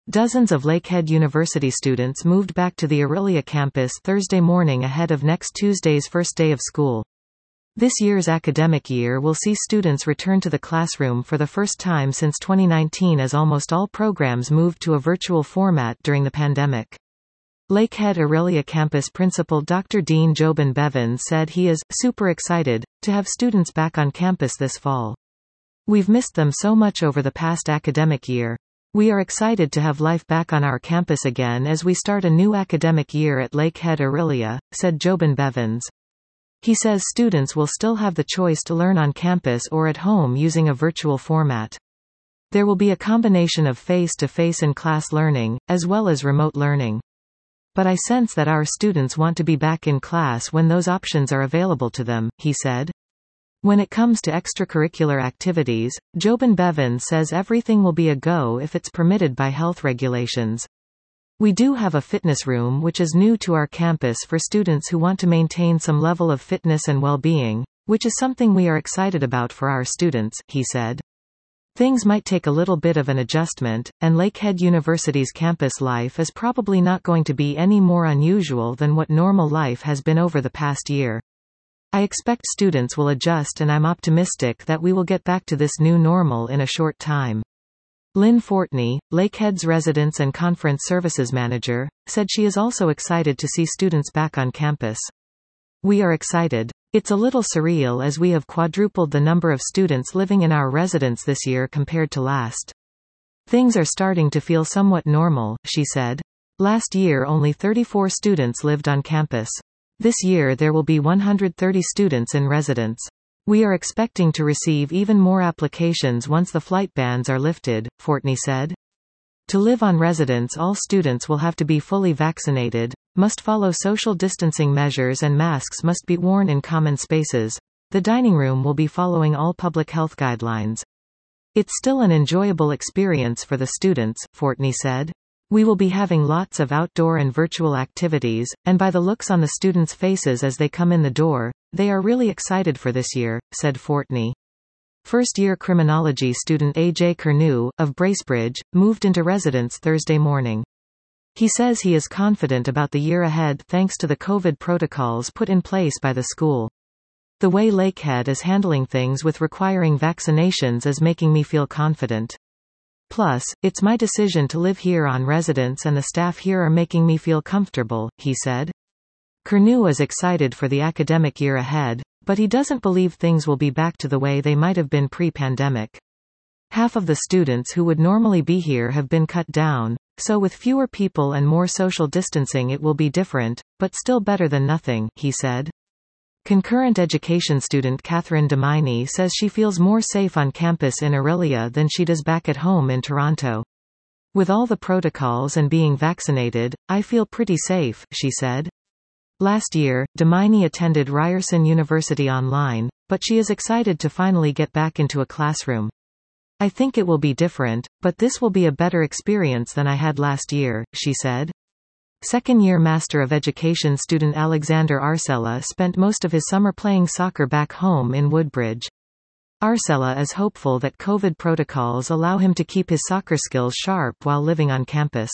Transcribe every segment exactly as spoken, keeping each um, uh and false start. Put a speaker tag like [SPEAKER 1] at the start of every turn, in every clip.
[SPEAKER 1] Dozens of Lakehead University students moved back to the Orillia campus Thursday morning ahead of next Tuesday's first day of school. This year's academic year will see students return to the classroom for the first time since twenty nineteen, as almost all programs moved to a virtual format during the pandemic. Lakehead Orillia campus principal Doctor Dean Jobin Bevins said he is super excited to have students back on campus this fall. We've missed them so much over the past academic year. We are excited to have life back on our campus again as we start a new academic year at Lakehead Orillia, said Jobin Bevins. He says students will still have the choice to learn on campus or at home using a virtual format. There will be a combination of face-to-face and class learning, as well as remote learning. But I sense that our students want to be back in class when those options are available to them, he said. When it comes to extracurricular activities, Jobin Bevins says everything will be a go if it's permitted by health regulations. We do have a fitness room which is new to our campus for students who want to maintain some level of fitness and well-being, which is something we are excited about for our students, he said. Things might take a little bit of an adjustment, and Lakehead University's campus life is probably not going to be any more unusual than what normal life has been over the past year. I expect students will adjust, and I'm optimistic that we will get back to this new normal in a short time. Lynn Fortney, Lakehead's Residence and Conference Services Manager, said she is also excited to see students back on campus. We are excited. It's a little surreal as we have quadrupled the number of students living in our residence this year compared to last. Things are starting to feel somewhat normal, she said. Last year only thirty-four students lived on campus. This year there will be one hundred thirty students in residence. We are expecting to receive even more applications once the flight bans are lifted, Fortney said. To live on residence, all students will have to be fully vaccinated, must follow social distancing measures, and masks must be worn in common spaces. The dining room will be following all public health guidelines. It's still an enjoyable experience for the students, Fortney said. We will be having lots of outdoor and virtual activities, and by the looks on the students' faces as they come in the door, they are really excited for this year, said Fortney. First-year criminology student A J Kernew, of Bracebridge, moved into residence Thursday morning. He says he is confident about the year ahead thanks to the COVID protocols put in place by the school. The way Lakehead is handling things with requiring vaccinations is making me feel confident. Plus, it's my decision to live here on residence, and the staff here are making me feel comfortable, he said. Kernew is excited for the academic year ahead, but he doesn't believe things will be back to the way they might have been pre-pandemic. Half of the students who would normally be here have been cut down, so with fewer people and more social distancing it will be different, but still better than nothing, he said. Concurrent education student Catherine Demini says she feels more safe on campus in Orillia than she does back at home in Toronto. With all the protocols and being vaccinated, I feel pretty safe, she said. Last year, Demini attended Ryerson University online, but she is excited to finally get back into a classroom. I think it will be different, but this will be a better experience than I had last year, she said. Second-year Master of Education student Alexander Arcella spent most of his summer playing soccer back home in Woodbridge. Arcella is hopeful that COVID protocols allow him to keep his soccer skills sharp while living on campus.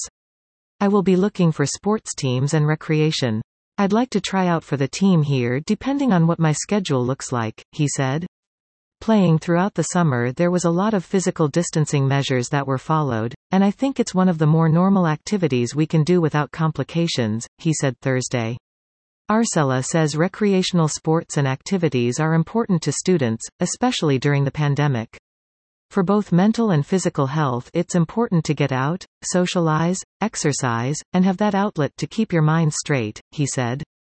[SPEAKER 1] I will be looking for sports teams and recreation. I'd like to try out for the team here depending on what my schedule looks like, he said. Playing throughout the summer there was a lot of physical distancing measures that were followed, and I think it's one of the more normal activities we can do without complications, he said Thursday. Arcella says recreational sports and activities are important to students, especially during the pandemic. For both mental and physical health it's important to get out, socialize, exercise, and have that outlet to keep your mind straight, he said.